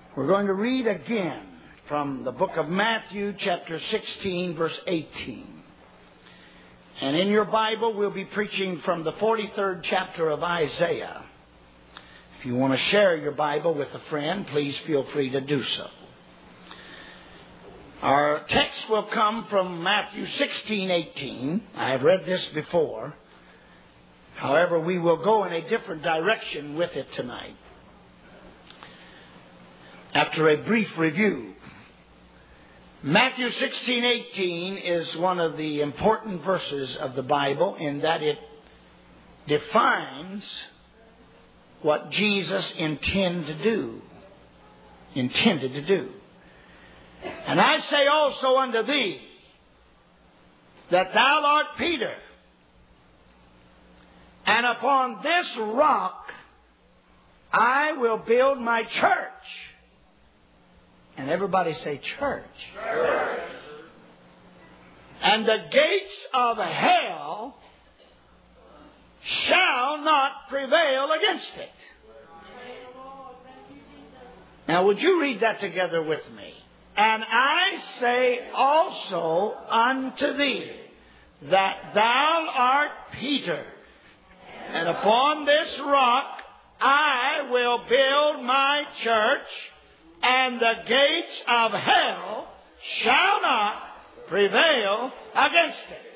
We're going to read again from the book of Matthew, chapter 16, verse 18. And in your Bible, we'll be preaching from the 43rd chapter of Isaiah. If you want to share your Bible with a friend, please feel free to do so. Our text will come from Matthew 16:18. I have read this before. However, we will go in a different direction with it tonight. After a brief review, Matthew 16:18 is one of the important verses of the Bible in that it defines what Jesus intended to do. And I say also unto thee that thou art Peter, and upon this rock I will build my church. And everybody say church. Church. And the gates of hell shall not prevail against it. Now would you read that together with me? And I say also unto thee that thou art Peter, and upon this rock I will build my church, and the gates of hell shall not prevail against it.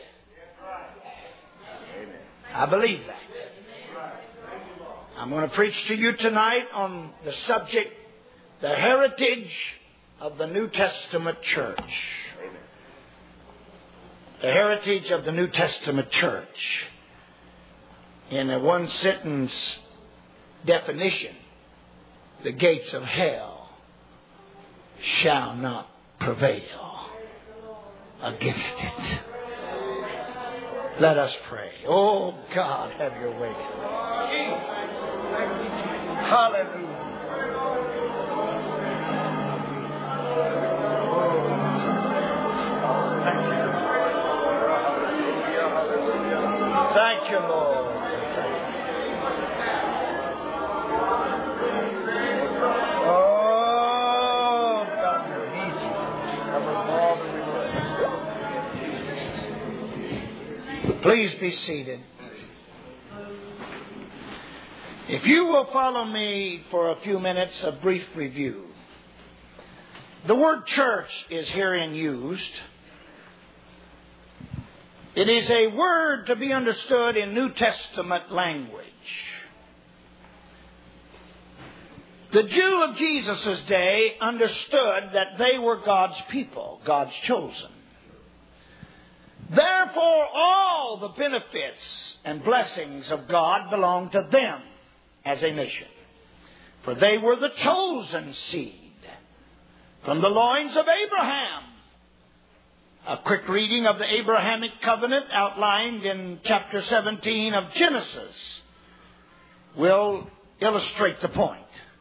I believe that. I'm going to preach to you tonight on the subject, the heritage of the New Testament church. The heritage of the New Testament church. In a one-sentence definition, the gates of hell shall not prevail against it. Let us pray. Oh, God, have your way tonight. Hallelujah. Thank you, Lord. Oh, God, we need you. Please be seated. If you will follow me for a few minutes, a brief review. The word church is herein used. It is a word to be understood in New Testament language. The Jew of Jesus' day understood that they were God's people, God's chosen. Therefore, all the benefits and blessings of God belonged to them as a nation. For they were the chosen seed from the loins of Abraham. A quick reading of the Abrahamic covenant outlined in chapter 17 of Genesis will illustrate the point.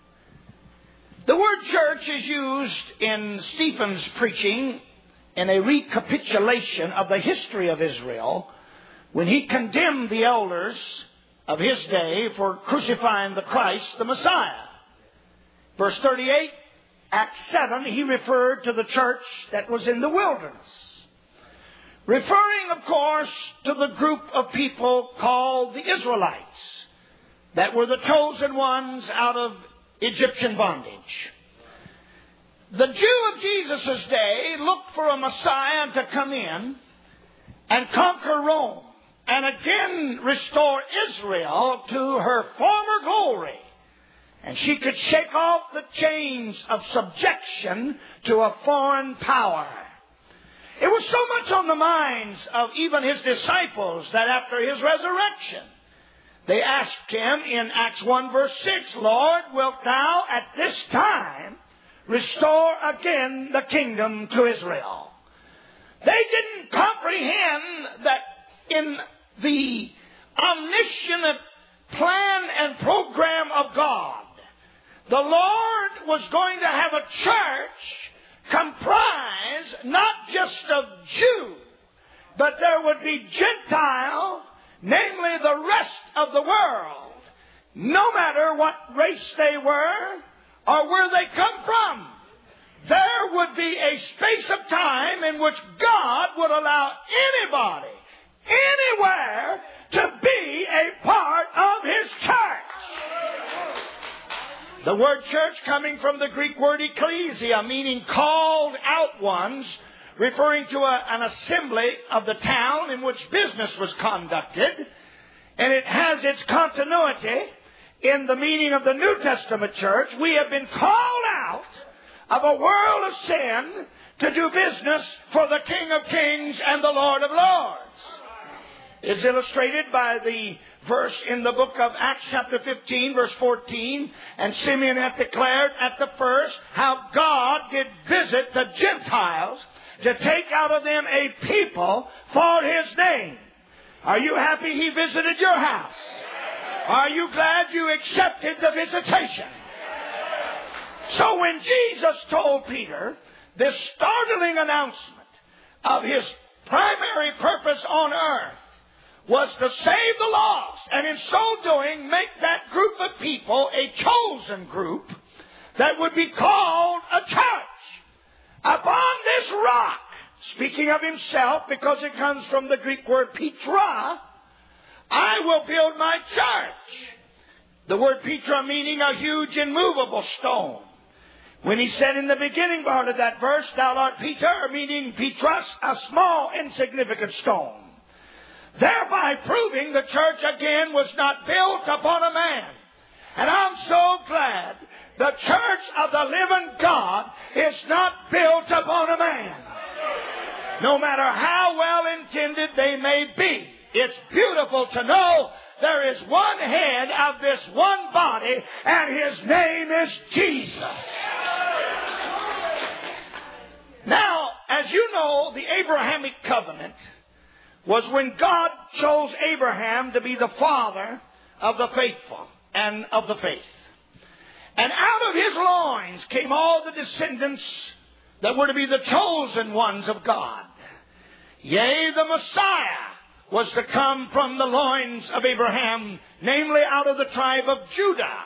The word church is used in Stephen's preaching in a recapitulation of the history of Israel when he condemned the elders of his day for crucifying the Christ, the Messiah. Verse 38, Acts 7, he referred to the church that was in the wilderness. Referring, of course, to the group of people called the Israelites that were the chosen ones out of Egyptian bondage. The Jew of Jesus' day looked for a Messiah to come in and conquer Rome and again restore Israel to her former glory. And she could shake off the chains of subjection to a foreign power. It was so much on the minds of even his disciples that after his resurrection, they asked him in Acts 1 verse 6, Lord, wilt thou at this time restore again the kingdom to Israel? They didn't comprehend that in the omniscient plan and program of God, the Lord was going to have a church comprised not just of Jew, but there would be Gentile, namely the rest of the world, no matter what race they were, or where they come from, there would be a space of time in which God would allow anybody, anywhere, to be a part of His church. The word church coming from the Greek word ecclesia, meaning called out ones, referring to an assembly of the town in which business was conducted. And it has its continuity in the meaning of the New Testament church. We have been called out of a world of sin to do business for the King of Kings and the Lord of Lords. It's illustrated by the verse in the book of Acts chapter 15 verse 14. And Simeon hath declared at the first how God did visit the Gentiles to take out of them a people for His name. Are you happy He visited your house? Are you glad you accepted the visitation? So when Jesus told Peter this startling announcement of His primary purpose on earth was to save the lost, and in so doing make that group of people a chosen group that would be called a church. Upon this rock, speaking of Himself, because it comes from the Greek word Petra, I will build my church. The word Petra meaning a huge immovable stone. When He said in the beginning part of that verse, thou art Peter, meaning Petras, a small insignificant stone. Thereby proving the church again was not built upon a man. And I'm so glad the church of the living God is not built upon a man. No matter how well intended they may be, it's beautiful to know there is one head of this one body, and His name is Jesus. Now, as you know, the Abrahamic covenant was when God chose Abraham to be the father of the faithful and of the faith. And out of his loins came all the descendants that were to be the chosen ones of God. Yea, the Messiah was to come from the loins of Abraham, namely out of the tribe of Judah.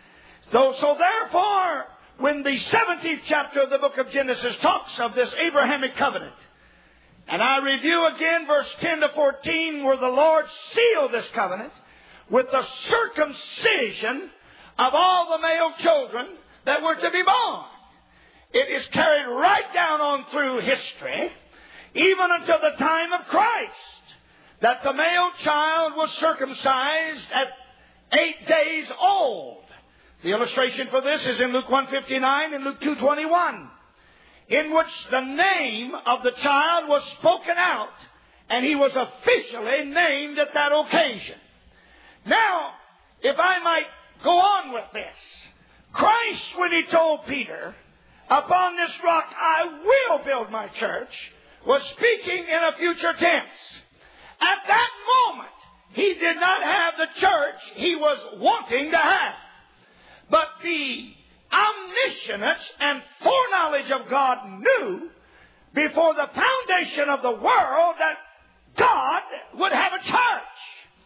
So therefore, when the 17th chapter of the book of Genesis talks of this Abrahamic covenant, and I review again verse 10 to 14 where the Lord sealed this covenant with the circumcision of all the male children that were to be born. It is carried right down on through history, even until the time of Christ, that the male child was circumcised at 8 days old. The illustration for this is in Luke 1:59 and Luke 2:21. In which the name of the child was spoken out, and he was officially named at that occasion. Now, if I might go on with this, Christ, when He told Peter, upon this rock I will build my church, was speaking in a future tense. At that moment, He did not have the church He was wanting to have. But the omniscience and foreknowledge of God knew before the foundation of the world that God would have a church.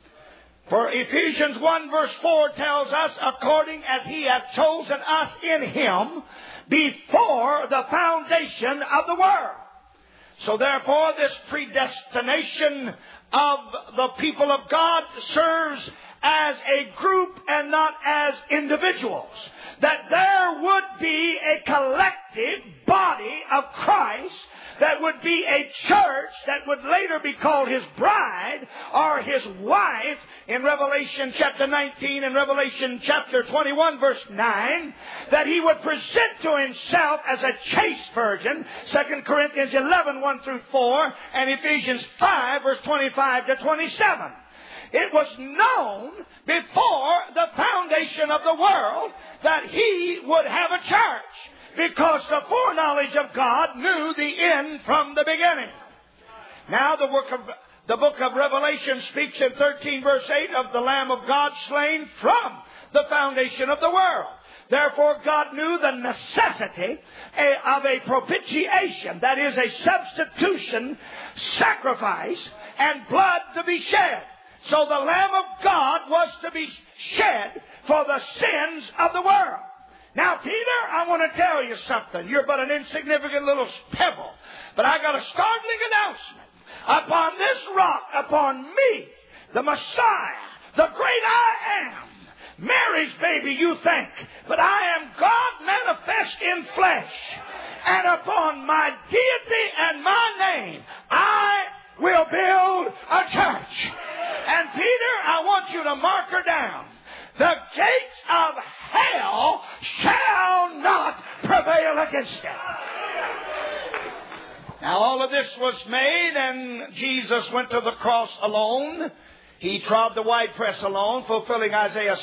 For Ephesians 1 verse 4 tells us, according as He hath chosen us in Him before the foundation of the world. So therefore this predestination of the people of God serves as a group and not as individuals. That there would be a collective body of Christ that would be a church that would later be called His bride or His wife in Revelation chapter 19 and Revelation chapter 21 verse 9, that He would present to Himself as a chaste virgin, 2 Corinthians 11, 1 through 4, and Ephesians 5 verse 25 to 27. It was known before the foundation of the world that He would have a church, because the foreknowledge of God knew the end from the beginning. Now the book of Revelation speaks in 13 verse 8 of the Lamb of God slain from the foundation of the world. Therefore God knew the necessity of a propitiation, that is a substitution, sacrifice, and blood to be shed. So the Lamb of God was to be shed for the sins of the world. Now Peter I want to tell you something. You're but an insignificant little pebble. But I got a startling announcement. Upon this rock, upon me, the Messiah, the great I am, Mary's baby, you think, but I am God manifest in flesh. And upon my deity and my name, I will build a church. And Peter, I want you to mark her down. The gates of hell shall not prevail against it. Now all of this was made, and Jesus went to the cross alone. He trod the winepress alone, fulfilling Isaiah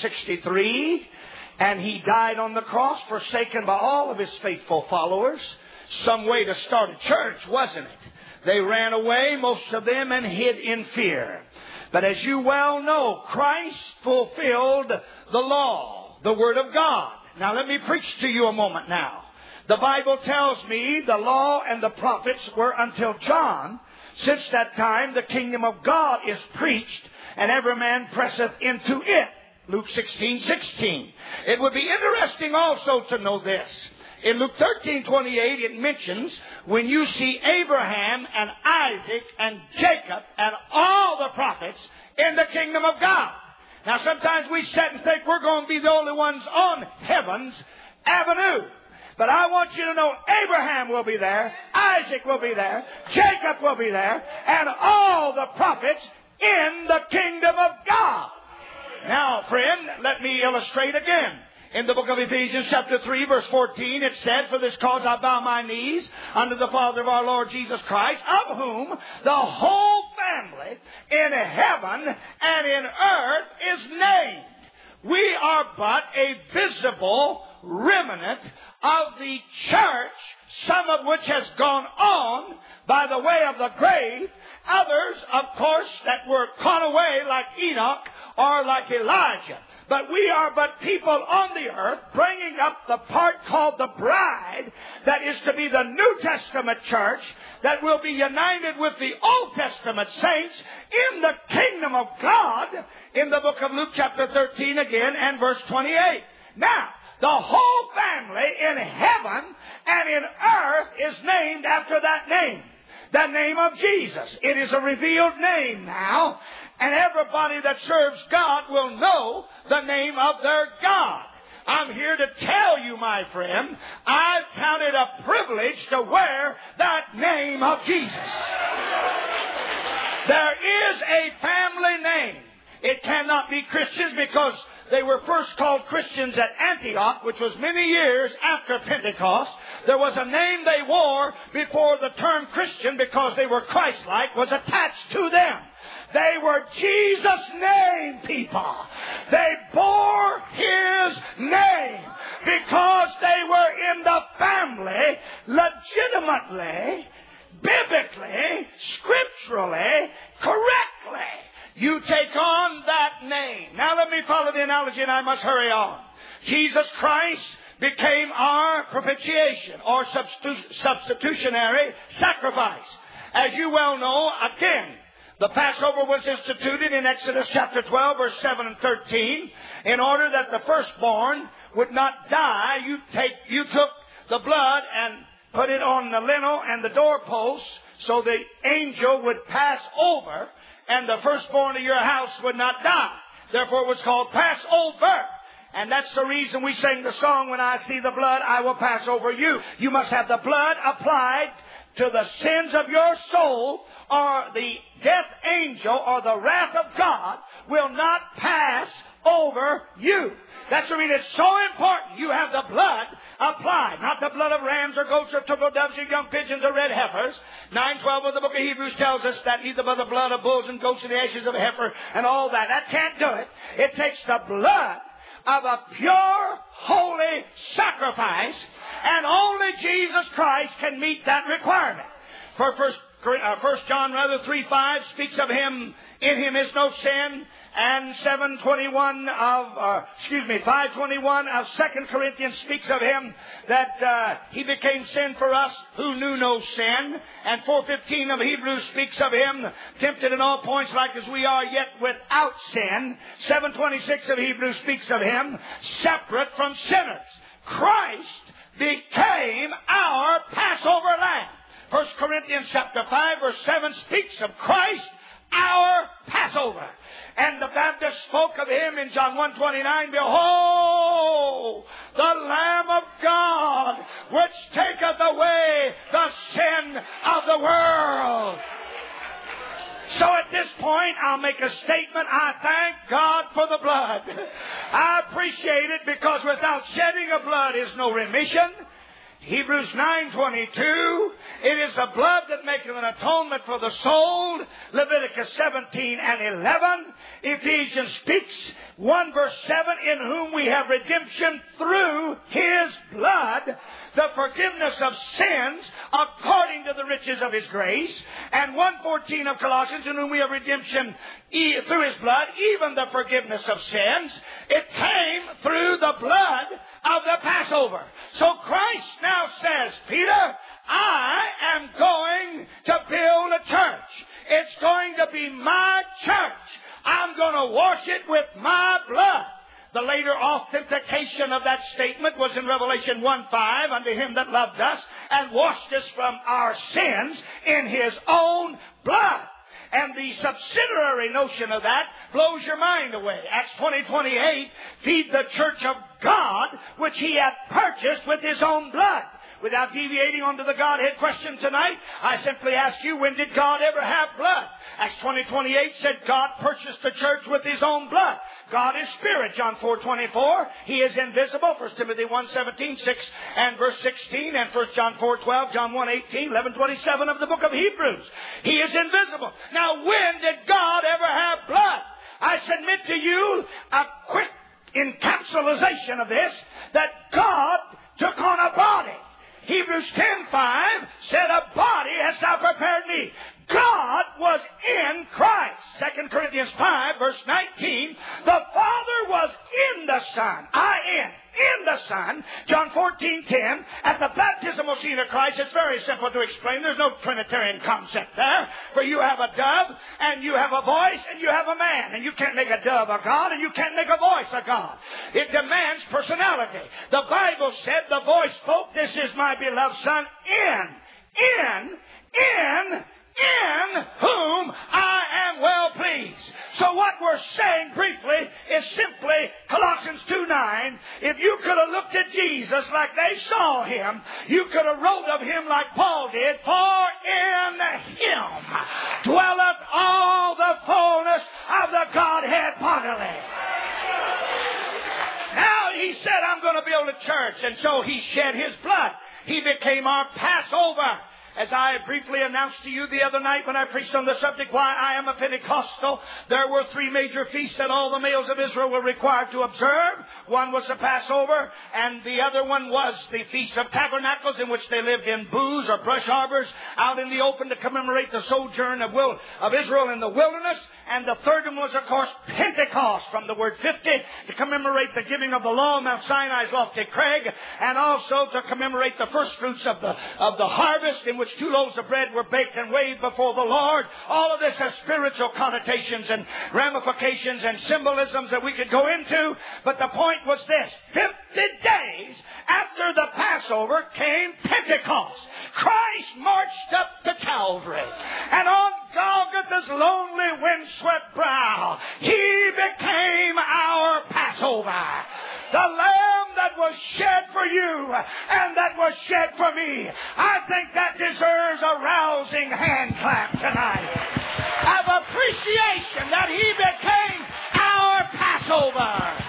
63. And he died on the cross, forsaken by all of his faithful followers. Some way to start a church, wasn't it? They ran away, most of them, and hid in fear. But as you well know, Christ fulfilled the law, the Word of God. Now let me preach to you a moment now. The Bible tells me the law and the prophets were until John. Since that time, the kingdom of God is preached, and every man presseth into it. Luke 16:16. It would be interesting also to know this. In Luke 13:28, it mentions when you see Abraham and Isaac and Jacob and all the prophets in the kingdom of God. Now, sometimes we sit and think we're going to be the only ones on heaven's avenue. But I want you to know Abraham will be there, Isaac will be there, Jacob will be there, and all the prophets in the kingdom of God. Now, friend, let me illustrate again. In the book of Ephesians chapter 3 verse 14, it said, "For this cause I bow my knees unto the Father of our Lord Jesus Christ, of whom the whole family in heaven and in earth is named." We are but a visible remnant of the church, some of which has gone on by the way of the grave. Others, of course, that were caught away like Enoch or like Elijah. But we are but people on the earth bringing up the part called the bride that is to be the New Testament church that will be united with the Old Testament saints in the kingdom of God in the book of Luke chapter 13 again and verse 28. Now, the whole family in heaven and in earth is named after that name. The name of Jesus. It is a revealed name now. And everybody that serves God will know the name of their God. I'm here to tell you, my friend, I've counted a privilege to wear that name of Jesus. There is a family name. It cannot be Christians because they were first called Christians at Antioch, which was many years after Pentecost. There was a name they wore before the term Christian because they were Christ-like was attached to them. They were Jesus' name people. They bore His name because they were in the family legitimately, biblically, scripturally, correctly. You take on that name. Now let me follow the analogy and I must hurry on. Jesus Christ became our propitiation or substitutionary sacrifice. As you well know, again, the Passover was instituted in Exodus chapter 12, verse 7 and 13. In order that the firstborn would not die, you took the blood and put it on the lintel and the doorposts so the angel would pass over and the firstborn of your house would not die. Therefore it was called Passover. And that's the reason we sing the song, "When I see the blood, I will pass over you." You must have the blood applied to the sins of your soul, or the death angel or the wrath of God will not pass over you. That's the reason it's so important you have the blood applied. Not the blood of rams or goats or turtle doves or young pigeons or red heifers. 9:12 of the book of Hebrews tells us that neither by the blood of bulls and goats and the ashes of a heifer and all that. That can't do it. It takes the blood of a pure, holy sacrifice, and only Jesus Christ can meet that requirement. For 1 John 3:5 speaks of Him, in Him is no sin, and 5:21 of 2 Corinthians speaks of Him that He became sin for us who knew no sin, and 4:15 of Hebrews speaks of Him tempted in all points like as we are, yet without sin. 7:26 of Hebrews speaks of Him separate from sinners. Christ Corinthians chapter 5 verse 7 speaks of Christ, our Passover. And the Baptist spoke of him in John 1:29, behold, the Lamb of God, which taketh away the sin of the world. So at this point, I'll make a statement. I thank God for the blood. I appreciate it because without shedding of blood is no remission. Hebrews 9:22, it is the blood that maketh an atonement for the soul. Leviticus 17 and 11. Ephesians speaks 1 verse 7, in whom we have redemption through His blood, the forgiveness of sins according to the riches of His grace. And 1:14 of Colossians, in whom we have redemption through His blood, even the forgiveness of sins. It came through the blood of the Passover. So Christ now says, Peter, I am going to build a church. It's going to be my church. I'm going to wash it with my blood. The later authentication of that statement was in Revelation 1:5, unto Him that loved us and washed us from our sins in His own blood. And the subsidiary notion of that blows your mind away. Acts 20:28, feed the church of God, which He hath purchased with His own blood. Without deviating onto the Godhead question tonight, I simply ask you, when did God ever have blood? Acts 20:28 said God purchased the church with His own blood. God is spirit, John 4:24. He is invisible, 1 Timothy 1:17, 6 and verse 16, and 1 John 4:12, John 1:18, 11:27 of the book of Hebrews. He is invisible. Now, when did God ever have blood? I submit to you a quick encapsulation of this, that God took on a body. Hebrews 10:5 said, a body hast thou prepared me. God was in Christ. 2 Corinthians 5 verse 19, the Father was in the Son. In the Son. John 14:10, at the baptismal scene of Christ, it's very simple to explain. There's no Trinitarian concept there. For you have a dove, and you have a voice, and you have a man. And you can't make a dove a God, and you can't make a voice a God. It demands personality. The Bible said the voice spoke, this is my beloved Son, in whom I am well pleased. So what we're saying briefly is simply Colossians 2:9. If you could have looked at Jesus like they saw Him, you could have wrote of Him like Paul did, for in Him dwelleth all the fullness of the Godhead bodily. Now He said, I'm going to build a church, and so He shed His blood. He became our Passover. As I briefly announced to you the other night when I preached on the subject, why I am a Pentecostal, there were three major feasts that all the males of Israel were required to observe. One was the Passover, and the other one was the Feast of Tabernacles, in which they lived in booths or brush arbors out in the open to commemorate the sojourn of Israel in the wilderness. And the third one was, of course, Pentecost, from the word 50, to commemorate the giving of the law, Mount Sinai's lofty crag, and also to commemorate the first fruits of the harvest, in which 2 loaves of bread were baked and waved before the Lord. All of this has spiritual connotations and ramifications and symbolisms that we could go into. But the point was this: 50 days after the Passover came Pentecost. Christ marched up to Calvary, and on Golgotha's lonely, windswept brow, He became our Passover. The Lamb that was shed for you and that was shed for me. I think that deserves a rousing hand clap tonight of appreciation that He became our Passover.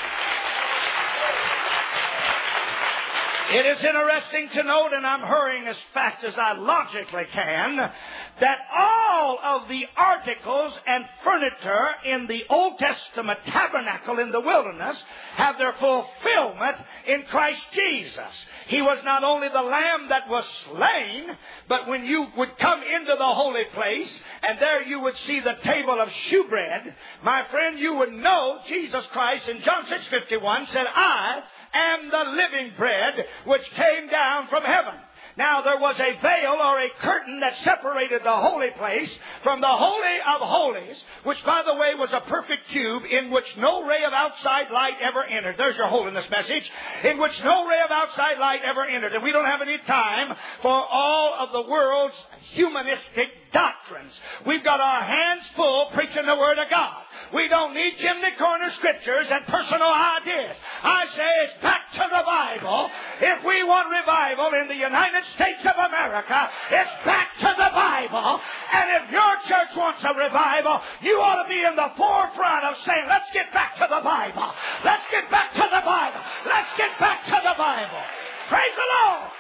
It is interesting to note, and I'm hurrying as fast as I logically can, that all of the articles and furniture in the Old Testament tabernacle in the wilderness have their fulfillment in Christ Jesus. He was not only the Lamb that was slain, but when you would come into the holy place, and there you would see the table of shewbread, my friend, you would know Jesus Christ in John 6:51 said, I am the living bread which came down from heaven. Now there was a veil or a curtain that separated the holy place from the Holy of Holies, which by the way was a perfect cube in which no ray of outside light ever entered. There's your holiness message. In which no ray of outside light ever entered. And we don't have any time for all of the world's humanistic doctrines. We've got our hands full preaching the Word of God. We don't need chimney corner scriptures and personal ideas. I say it's back to the Bible. If we want revival in the United States of America, it's back to the Bible. And if your church wants a revival, you ought to be in the forefront of saying, let's get back to the Bible. Let's get back to the Bible. Let's get back to the Bible. Praise the Lord.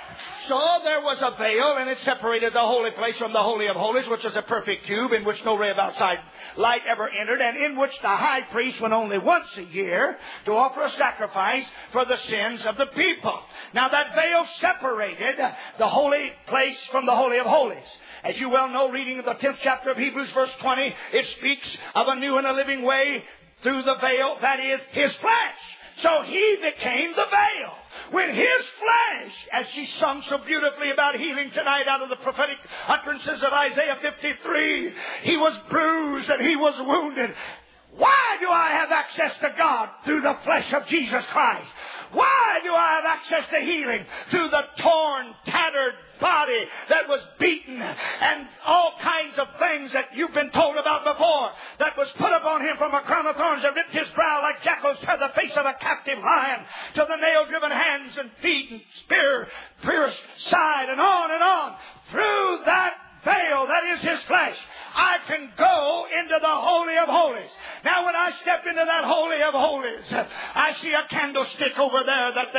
So there was a veil, and it separated the holy place from the Holy of Holies, which was a perfect cube in which no ray of outside light ever entered, and in which the high priest went only once a year to offer a sacrifice for the sins of the people. Now that veil separated the holy place from the Holy of Holies. As you well know, reading the 10th chapter of Hebrews, verse 20, it speaks of a new and a living way through the veil, that is, His flesh. So He became the veil. When His flesh, as she sung so beautifully about healing tonight out of the prophetic utterances of Isaiah 53, He was bruised and He was wounded. Why do I have access to God? Through the flesh of Jesus Christ. Why do I have access to healing? Through the torn, tattered body that was beaten and all kinds of things that you've been told about before, that was put upon Him from a crown of thorns that ripped His brow like jackals to the face of a captive lion, to the nail-driven hands and feet and spear pierced side, and on and on. Through that veil that is His flesh, I can go into the Holy of Holies. Now when I step into that Holy of Holies, I see a candlestick over there that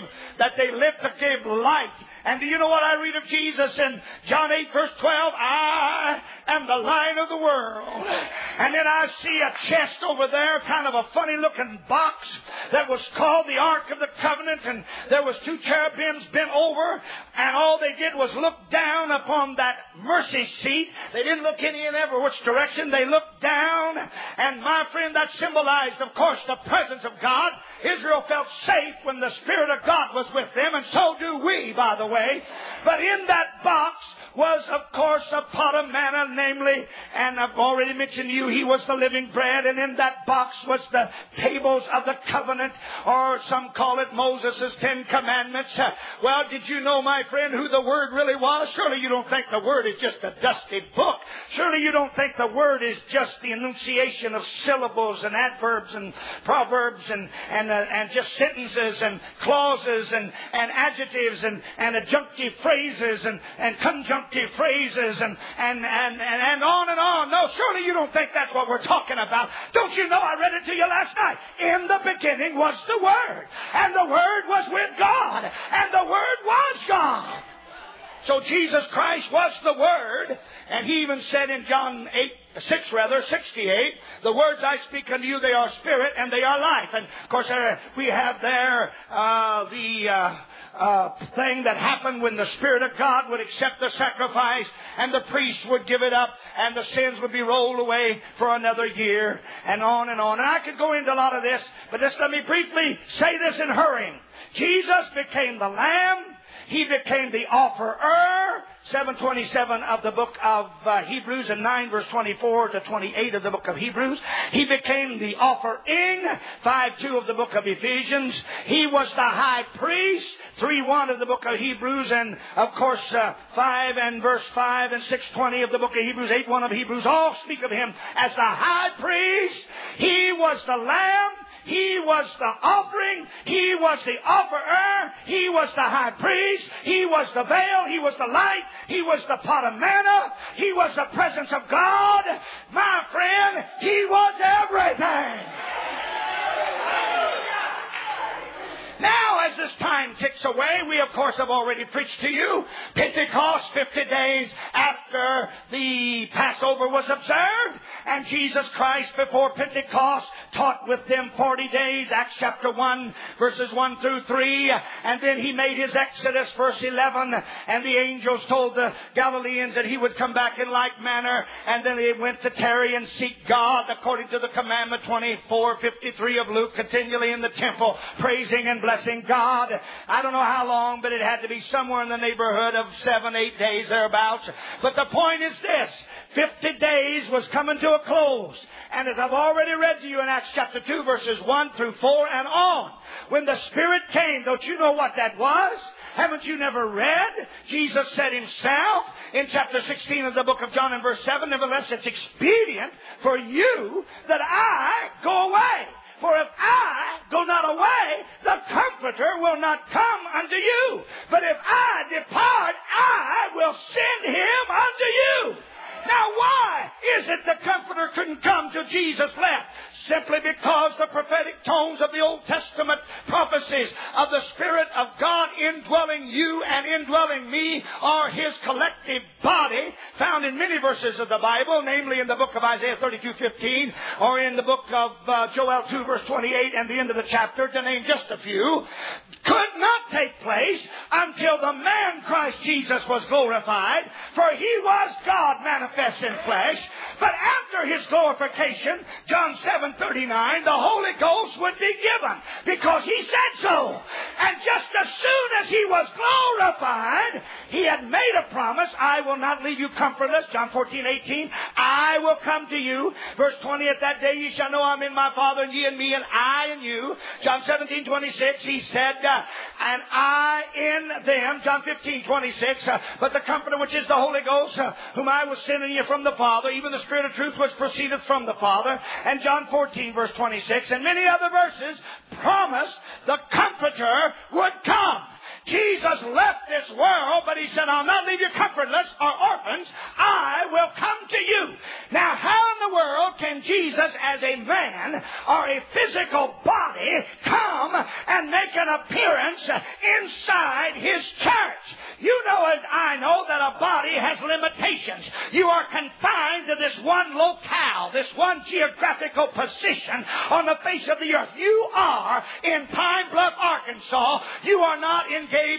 they lit to give light. And do you know what I read of Jesus in John 8 verse 12? I am the light of the world. And then I see a chest over there, kind of a funny looking box that was called the Ark of the Covenant. And there was two cherubims bent over, and all they did was look down upon that mercy seat. They didn't look any and ever which direction. They looked down. And my friend, that symbolized, of course, the presence of God. Israel felt safe when the Spirit of God was with them, and so do we, by the way. But in that box was, of course, a pot of manna, namely, and I've already mentioned to you, He was the living bread, and in that box was the tables of the covenant, or some call it Moses' 10 Commandments. Well, did you know, my friend, who the Word really was? Surely you don't think the Word is just a dusty book. Surely you don't think the Word is just the enunciation of syllables and adverbs and proverbs and just sentences and clauses and adjectives and adjunctive phrases and conjunctive phrases and on and on. No, surely you don't think that's what we're talking about. Don't you know, I read it to you last night. In the beginning was the Word, and the Word was with God, and the Word was God. So Jesus Christ was the Word, and He even said in John 68, the words I speak unto you, they are spirit and they are life. And of course we have there thing that happened when the Spirit of God would accept the sacrifice, and the priest would give it up, and the sins would be rolled away for another year, and on and on. And I could go into a lot of this, but just let me briefly say this in hurrying. Jesus became the Lamb. He became the offerer, 7:27 of the book of Hebrews, and 9 verse 24 to 28 of the book of Hebrews. He became the offering, 5:2 of the book of Ephesians. He was the high priest, 3:1 of the book of Hebrews, and of course 5 and verse 5 and 6:20 of the book of Hebrews, 8:1 of Hebrews, all speak of Him as the high priest. He was the Lamb. He was the offering. He was the offerer. He was the high priest. He was the veil. He was the light. He was the pot of manna. He was the presence of God. My friend, He was everything. Now, as this time ticks away, we, of course, have already preached to you Pentecost, 50 days after the Passover was observed. And Jesus Christ, before Pentecost, taught with them 40 days, Acts chapter 1, verses 1 through 3. And then He made His Exodus, verse 11. And the angels told the Galileans that He would come back in like manner. And then they went to tarry and seek God, according to the commandment 24:53 of Luke, continually in the temple, praising and blessing God. God. I don't know how long, but it had to be somewhere in the neighborhood of 7, 8 days thereabouts. But the point is this. 50 days was coming to a close. And as I've already read to you in Acts chapter 2, verses 1 through 4 and on, when the Spirit came, don't you know what that was? Haven't you never read? Jesus said himself in chapter 16 of the book of John in verse 7, nevertheless, it's expedient for you that I go away. For if I go not away, the Comforter will not come unto you. But if I depart, I will send him unto you. Now, why is it the Comforter couldn't come till Jesus left? Simply because the prophetic tones of the Old Testament prophecies of the Spirit of God indwelling you and indwelling me are His collective body, found in many verses of the Bible, namely in the book of Isaiah 32:15, or in the book of Joel 2 verse 28 and the end of the chapter, to name just a few, could not take place until the man Christ Jesus was glorified, for He was God manifest in flesh. But after His glorification, John 7:39, the Holy Ghost would be given, because He said so. And just as soon as He was glorified, He had made a promise, I will not leave you comfortless. John 14:18, I will come to you. Verse 20, at that day ye shall know I'm in my Father, and ye in me, and I in you. John 17:26, He said, and I in them. John 15:26, but the Comforter, which is the Holy Ghost, whom I will send in you from the Father, even the Spirit of truth which proceedeth from the Father. And John 14 verse 26 and many other verses promised the Comforter would come. Jesus left this world, but He said, I'll not leave you comfortless or orphans. I will come to you. Now, how in the world can Jesus as a man or a physical body come and make an appearance inside His church? You know as I know that a body has limitations. You are confined to this one locale, this one geographical position on the face of the earth. You are in Pine Bluff, Arkansas. You are not in Gay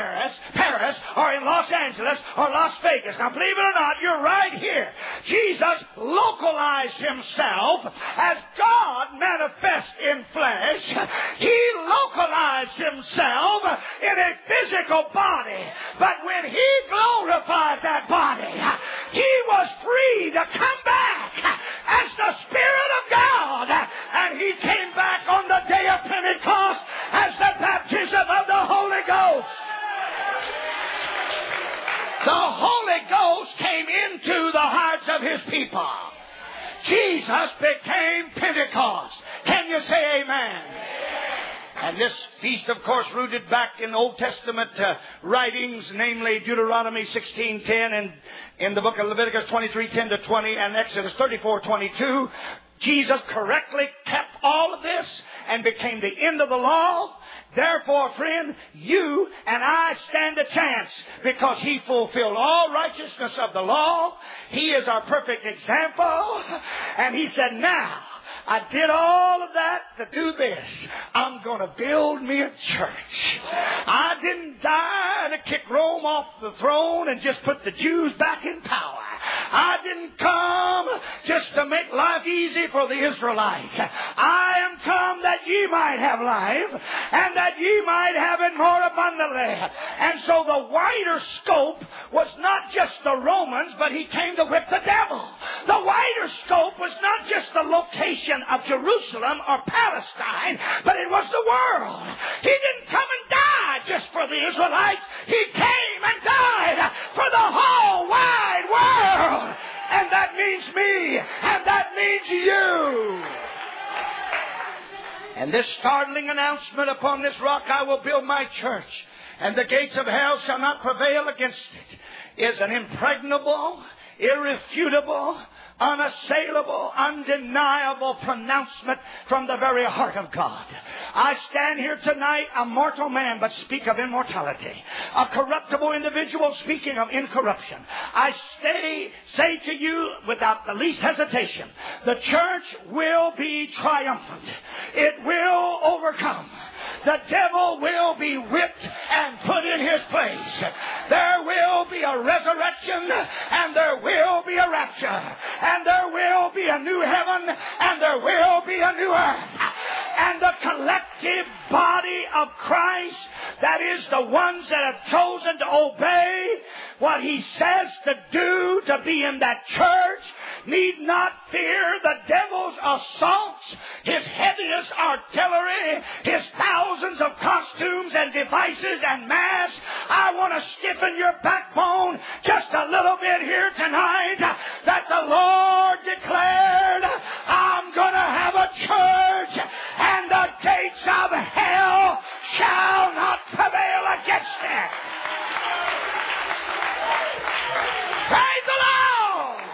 Paris, or in Los Angeles, or Las Vegas. Now, believe it or not, you're right here. Jesus localized Himself as God manifest in flesh. He localized Himself in a physical body. But when He glorified that body, He was free to come back as the Spirit of God. And He came back on the day of Pentecost as the baptism of the Holy Ghost. The Holy Ghost came into the hearts of His people. Jesus became Pentecost. Can you say amen? And this feast, of course, rooted back in Old Testament writings, namely Deuteronomy 16:10 and in the book of Leviticus 23:10-20 and Exodus 34:22. Jesus correctly kept all of this and became the end of the law. Therefore, friend, you and I stand a chance because He fulfilled all righteousness of the law. He is our perfect example. And He said, now, I did all of that to do this. I'm going to build me a church. I didn't die to kick Rome off the throne and just put the Jews back in power. I didn't come just to make life easy for the Israelites. I am come that ye might have life, and that ye might have it more abundantly. And so the wider scope was not just the Romans, but He came to whip the devil. The wider scope was not just the location of Jerusalem or Palestine, but it was the world. He didn't come and die just for the Israelites. He came and died for the whole wide world. And that means me, and that means you. And this startling announcement, upon this rock I will build my church, and the gates of hell shall not prevail against it, is an impregnable, irrefutable, unassailable, undeniable pronouncement from the very heart of God. I stand here tonight, a mortal man, but speak of immortality. A corruptible individual speaking of incorruption. I say to you without the least hesitation, the church will be triumphant. It will overcome. The devil will be whipped and put in his place. There will be a resurrection, and there will be a rapture, and there will be a new heaven, and there will be a new earth. And the collective body of Christ, that is the ones that have chosen to obey what He says to do, to be in that church, need not fear the devil's assaults, his heaviest artillery, his thousands of costumes and devices and masks. I want to stiffen your backbone just a little bit here tonight, that the Lord declared, I'm going to have a church, and the gates of hell shall not prevail against it. Praise the Lord!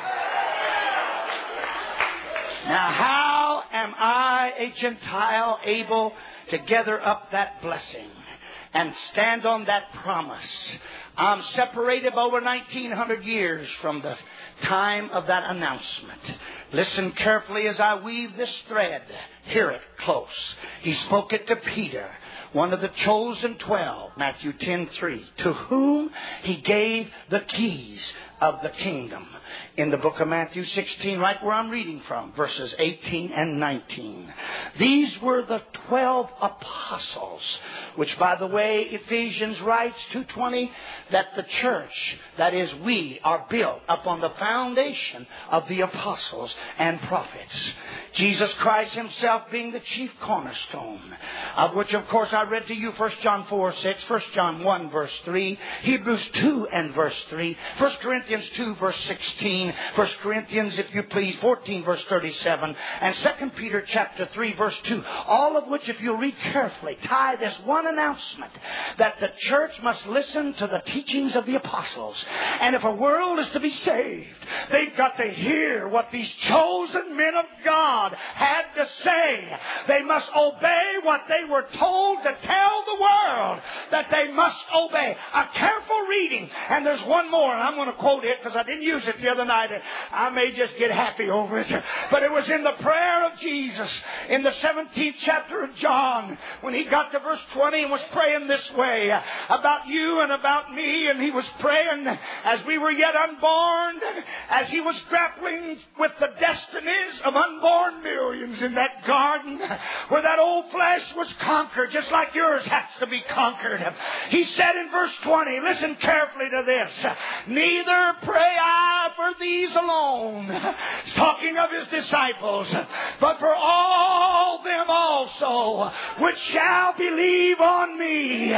Now, how am I, a Gentile, able to gather up that blessing and stand on that promise? I'm separated over 1900 years from the time of that announcement. Listen carefully as I weave this thread. Hear it close. He spoke it to Peter, one of the chosen 12, Matthew 10:3, to whom He gave the keys of the kingdom. In the book of Matthew 16, right where I'm reading from, verses 18 and 19. These were the 12 apostles, which, by the way, Ephesians writes 2:20, that the church, that is we, are built upon the foundation of the apostles and prophets. Jesus Christ Himself being the chief cornerstone, of which, of course, I read to you 1 John 4:6, 1 John 1 verse 3, Hebrews 2 and verse 3, 1 Corinthians 2 verse 16, 1 Corinthians, if you please, 14 verse 37, and 2 Peter chapter 3 verse 2, all of which, if you read carefully, tie this one announcement, that the church must listen to the teachings of the apostles. And if a world is to be saved, they've got to hear what these chosen men of God had to say. They must obey what they were told to tell the world that they must obey. A careful reading. And there's one more, and I'm going to quote it because I didn't use it the other night. I may just get happy over it. But it was in the prayer of Jesus in the 17th chapter of John, when He got to verse 20 and was praying this way about you and about me. And He was praying as we were yet unborn, as He was grappling with the destinies of unborn millions in that garden where that old flesh was conquered, just like yours has to be conquered. He said in verse 20, listen carefully to this, neither pray I for these alone, talking of His disciples, but for all them also which shall believe on me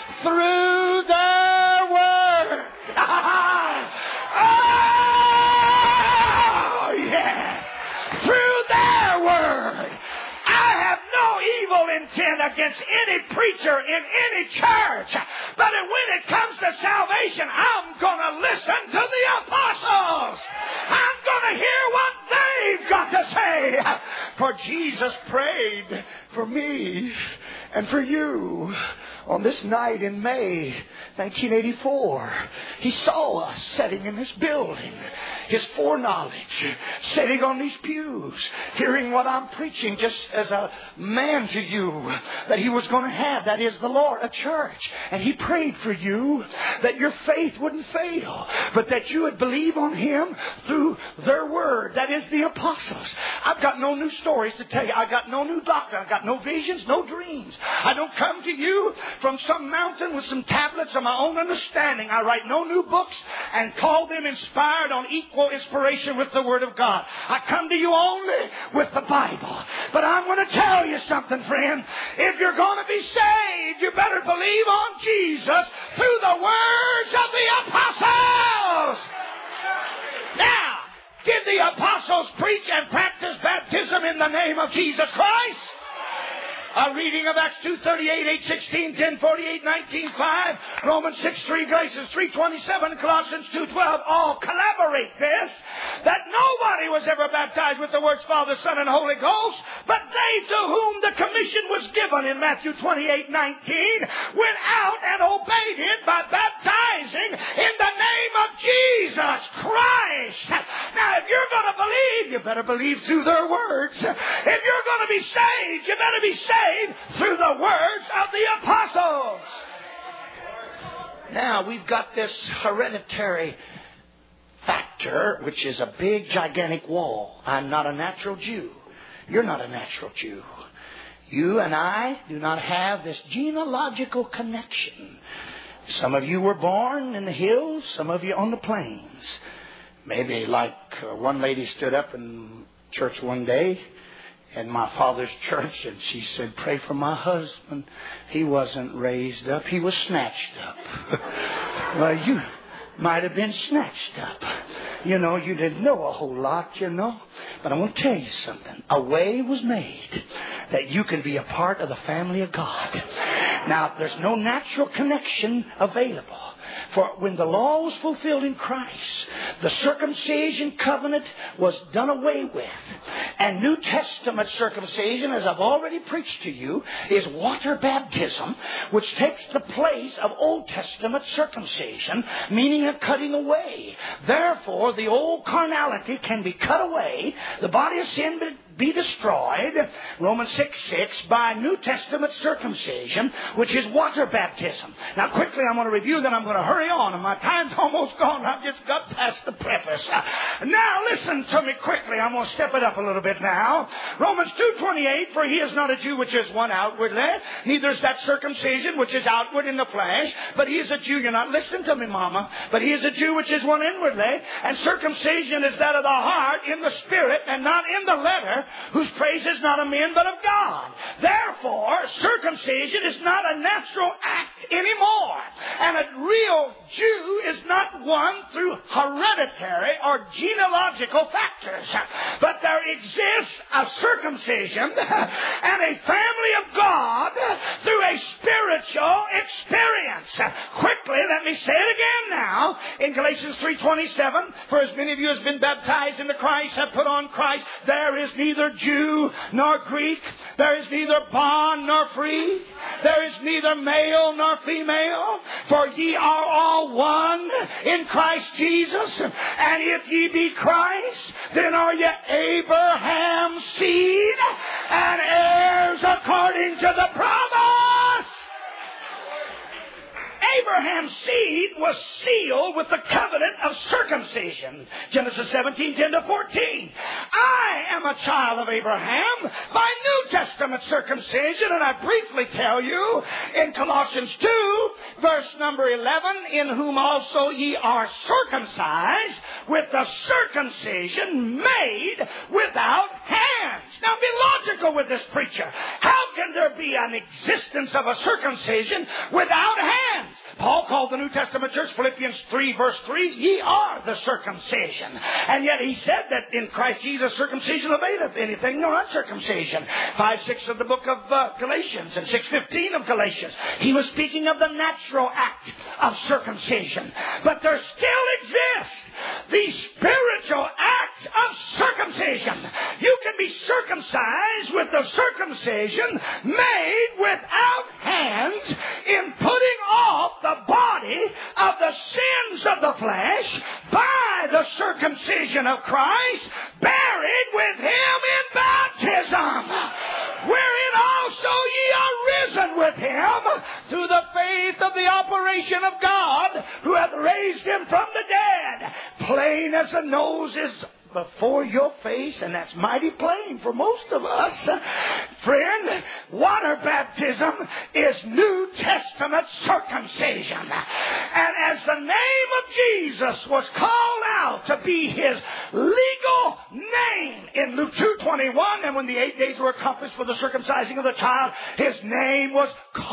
through their word. Oh, yes. Through their word. I have no evil intent against any preacher in any church. But when it comes to salvation, I'm going to listen to the apostles. I'm going to hear what they've got to say. For Jesus prayed for me and for you on this night in May 1984. He saw us sitting in this building, His foreknowledge, sitting on these pews, hearing what I'm preaching just as a man to you, that He was going to have, that is the Lord, a church. And He prayed for you that your faith wouldn't fail, but that you would believe on Him through their word, that is the apostles. I've got no new stories to tell you. I've got no new doctrine. I've got no visions, no dreams. I don't come to you from some mountain with some tablets of my own understanding. I write no new books and call them inspired on equal inspiration with the Word of God. I come to you only with the Bible. But I'm going to tell you something, friend. If you're going to be saved, you better believe on Jesus through the words of the apostles. Now, did the apostles preach and practice baptism in the name of Jesus Christ? A reading of Acts 2:38, 8:16, 10:48, 19:5, Romans 6:3, Galatians 3:27, Colossians 2:12 all collaborate this, that nobody was ever baptized with the words Father, Son, and Holy Ghost, but they to whom the commission was given in Matthew 28:19 went out and obeyed it by baptizing in the name of Jesus Christ. Now, if you're going to believe, you better believe through their words. If you're going to be saved, you better be saved through the words of the apostles. Now, we've got this hereditary factor, which is a big, gigantic wall. I'm not a natural Jew. You're not a natural Jew. You and I do not have this genealogical connection. Some of you were born in the hills, some of you on the plains. Maybe like one lady stood up in church one day in my father's church, and she said, "Pray for my husband. He wasn't raised up. He was snatched up." Well, you might have been snatched up. You know, you didn't know a whole lot, you know. But I want to tell you something. A way was made that you can be a part of the family of God. Now, there's no natural connection available. For when the law was fulfilled in Christ, the circumcision covenant was done away with. And New Testament circumcision, as I've already preached to you, is water baptism, which takes the place of Old Testament circumcision, meaning a cutting away. Therefore, the old carnality can be cut away, the body of sin be destroyed, Romans 6:6, by New Testament circumcision, which is water baptism. Now, quickly, I'm going to review, then I'm going to hurry on, and my time's almost gone. I've just got past the preface. Now, listen to me quickly. I'm going to step it up a little bit now. Romans 2:28, for he is not a Jew which is one outwardly, neither is that circumcision which is outward in the flesh, but he is a Jew. You're not listening to me, Mama. But he is a Jew which is one inwardly, and circumcision is that of the heart in the spirit and not in the letter, whose praise is not of men but of God. Therefore, circumcision is not a natural act anymore. And a real Jew is not one through hereditary or genealogical factors. But there exists a circumcision and a family of God through a spiritual experience. Quickly, let me say it again now. In Galatians 3:27, for as many of you as have been baptized into Christ have put on Christ, there is neither Jew nor Greek, there is neither bond nor free, there is neither male nor female, for ye are all one in Christ Jesus. And if ye be Christ, then are ye Abraham's seed and heirs according to the promise. Abraham's seed was sealed with the covenant of circumcision. Genesis 17:10-14. I am a child of Abraham by New Testament circumcision, and I briefly tell you in Colossians 2, verse number 11, in whom also ye are circumcised with the circumcision made without hands. Now be logical with this preacher. How can there be an existence of a circumcision without hands? Paul called the New Testament church, Philippians 3, verse 3, ye are the circumcision. And yet he said that in Christ Jesus, circumcision availeth anything, nor uncircumcision. 5:6 of the book of Galatians and 6:15 of Galatians. He was speaking of the natural act of circumcision. But there still exists the spiritual act of circumcision. You can be circumcised with the circumcision made without hands in putting off the body of the sins of the flesh by the circumcision of Christ, buried with him in baptism, wherein also ye are risen with him through the faith of the operation of God, who hath raised him from the dead. Plain as the nose is before your face, and that's mighty plain for most of us. Friend, water baptism is New Testament circumcision. And as the name of Jesus was called out to be his legal name in Luke 2:21, and when the 8 days were accomplished for the circumcising of the child, his name was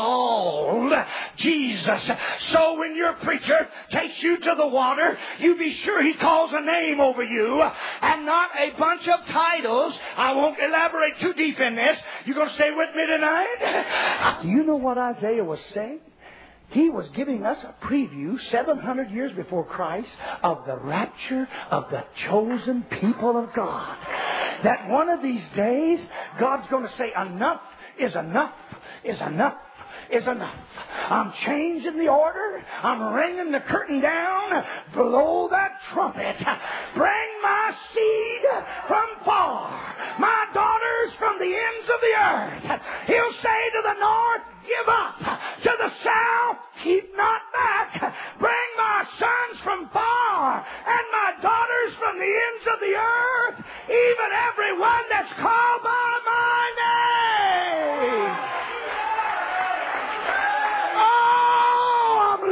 called Jesus. So when your preacher takes you to the water, you be sure he calls a name over you, and not a bunch of titles. I won't elaborate too deep in this. You going to stay with me tonight? Do you know what Isaiah was saying? He was giving us a preview 700 years before Christ of the rapture of the chosen people of God. That one of these days, God's going to say, enough is enough is enough is enough. I'm changing the order. I'm ringing the curtain down. Blow that trumpet. Bring my seed from far. My daughters from the ends of the earth. He'll say to the north, give up. To the south, keep not back. Bring my sons from far and my daughters from the ends of the earth, even everyone that's called by my name.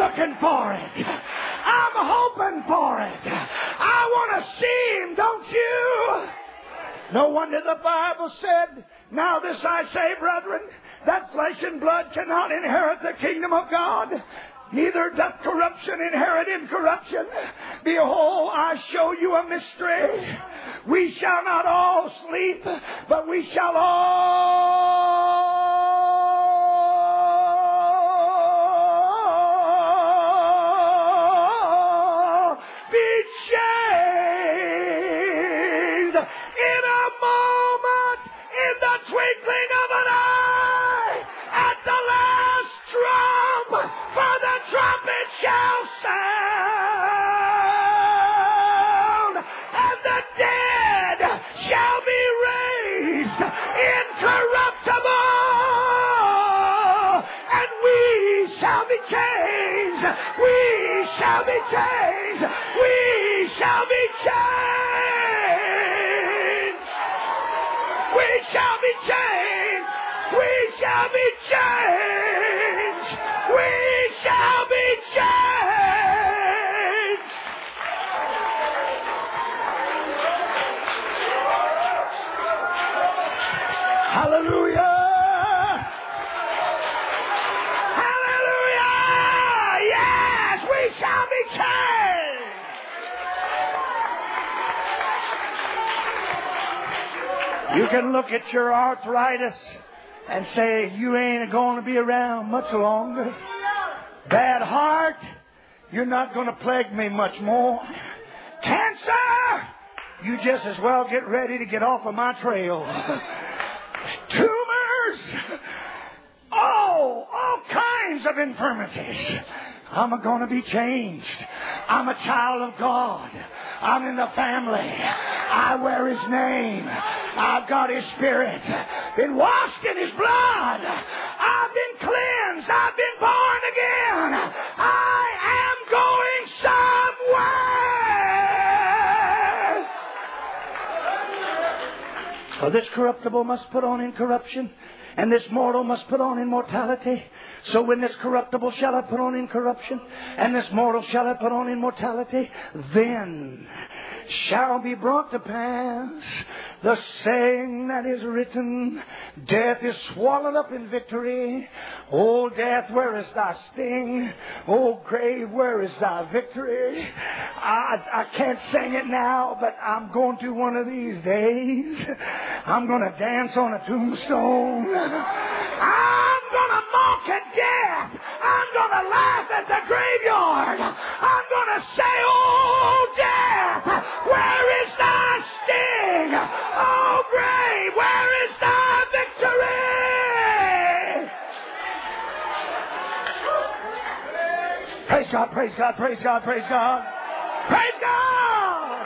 looking for it. I'm hoping for it. I want to see Him, don't you? No wonder the Bible said, now this I say, brethren, that flesh and blood cannot inherit the kingdom of God, neither doth corruption inherit incorruption. Behold, I show you a mystery. We shall not all sleep, but we shall all be changed in a moment, in the twinkling of an eye, at the last trump, for the trumpet shall sound, and the dead shall be raised incorruptible, and we shall be changed. We shall be changed. We shall be changed. We shall be changed. We shall be changed. We shall be changed. Hallelujah. Hallelujah. Yes, we shall be changed. You can look at your arthritis and say, you ain't going to be around much longer. Bad heart, you're not going to plague me much more. Cancer, you just as well get ready to get off of my trail. Tumors, all kinds of infirmities. I'm going to be changed. I'm a child of God. I'm in the family. I wear His name. I've got His Spirit. Been washed in His blood. I've been cleansed. I've been born again. I am going somewhere. So this corruptible must put on incorruption, and this mortal must put on immortality. So when this corruptible shall have put on incorruption, and this mortal shall have put on immortality, then shall be brought to pass the saying that is written, death is swallowed up in victory. O death, where is thy sting? O grave, where is thy victory? I can't sing it now, but I'm going to one of these days. I'm going to dance on a tombstone. I'm going to mock at death. I'm going to laugh at the graveyard. I'm going to say, oh death, where is thy sting? Oh grave, where is thy victory? Praise God, praise God, praise God, praise God. Praise God!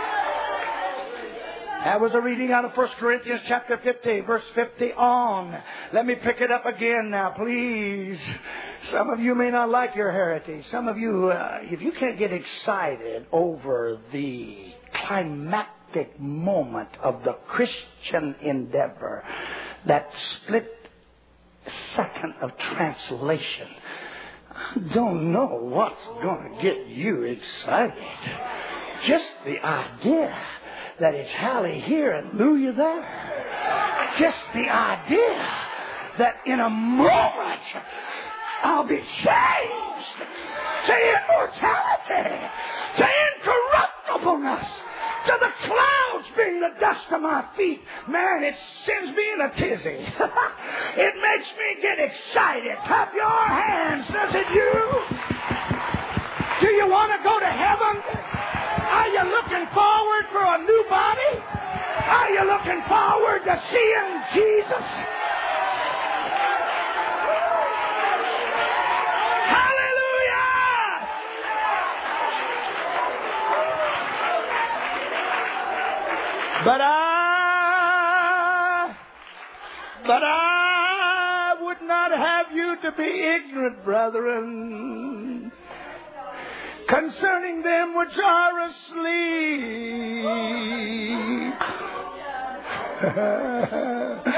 That was a reading out of 1 Corinthians chapter 50, verse 50 on. Let me pick it up again now, please. Some of you may not like your heritage. Some of you, if you can't get excited over the climactic moment of the Christian endeavor, that split second of translation, I don't know what's going to get you excited. Just the idea that it's Hallie here and Hallelujah there. Just the idea that in a moment I'll be changed to immortality, to incorruptibleness, to the clouds being the dust of my feet. Man, it sends me in a tizzy. It makes me get excited. Clap your hands, does it you? Do you want to go to heaven? Are you looking forward for a new body? Are you looking forward to seeing Jesus? Hallelujah! But I would not have you to be ignorant, brethren, concerning them which are asleep.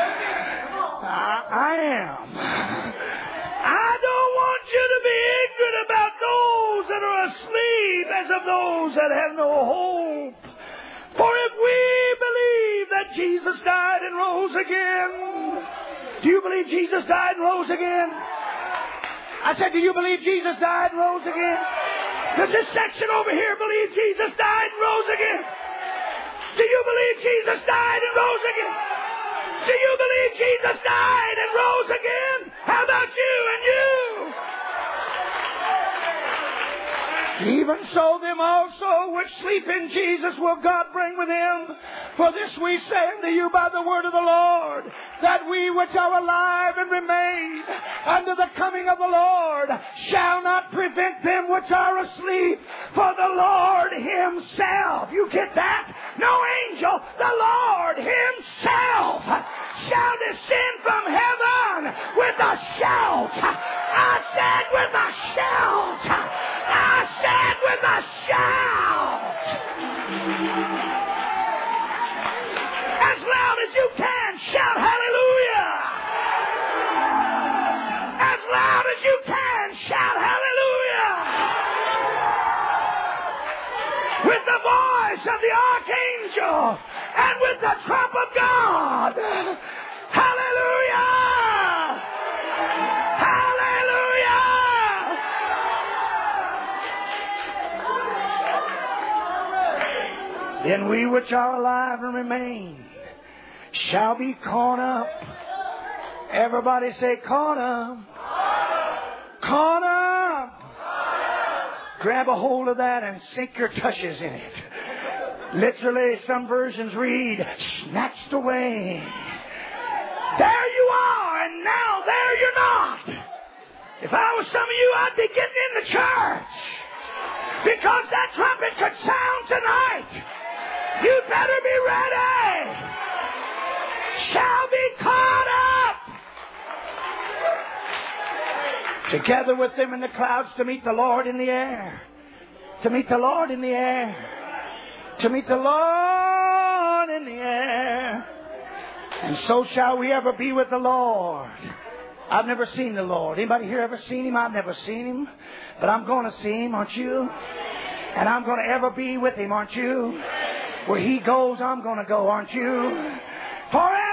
I am. I don't want you to be ignorant about those that are asleep as of those that have no hope. For if we believe that Jesus died and rose again. Do you believe Jesus died and rose again? I said, do you believe Jesus died and rose again? Does this section over here believe Jesus died and rose again? Do you believe Jesus died and rose again? Do you believe Jesus died and rose again? How about you and you? Even so, them also which sleep in Jesus will God bring with him. For this we say unto you by the word of the Lord, that we which are alive and remain unto the coming of the Lord shall not prevent them which are asleep. For the Lord himself, you get that? No angel, the Lord himself shall descend from heaven with a shout. I said with a shout. I said with a shout. As loud as you can, shout hallelujah. As loud as you can, shout hallelujah. With the voice of the archangel and with the trump of God. Hallelujah. Hallelujah. Then we which are alive and remain shall be caught up. Everybody say caught up. Caught up. Grab a hold of that and sink your tushes in it. Literally, some versions read, snatched away. There you are, and now there you're not. If I was some of you, I'd be getting in the church. Because that trumpet could sound tonight. You better be ready. Shall be caught up. Together with them in the clouds to meet the Lord in the air. To meet the Lord in the air. To meet the Lord in the air. And so shall we ever be with the Lord. I've never seen the Lord. Anybody here ever seen him? I've never seen him. But I'm going to see him, aren't you? And I'm going to ever be with him, aren't you? Where he goes, I'm going to go, aren't you? Forever.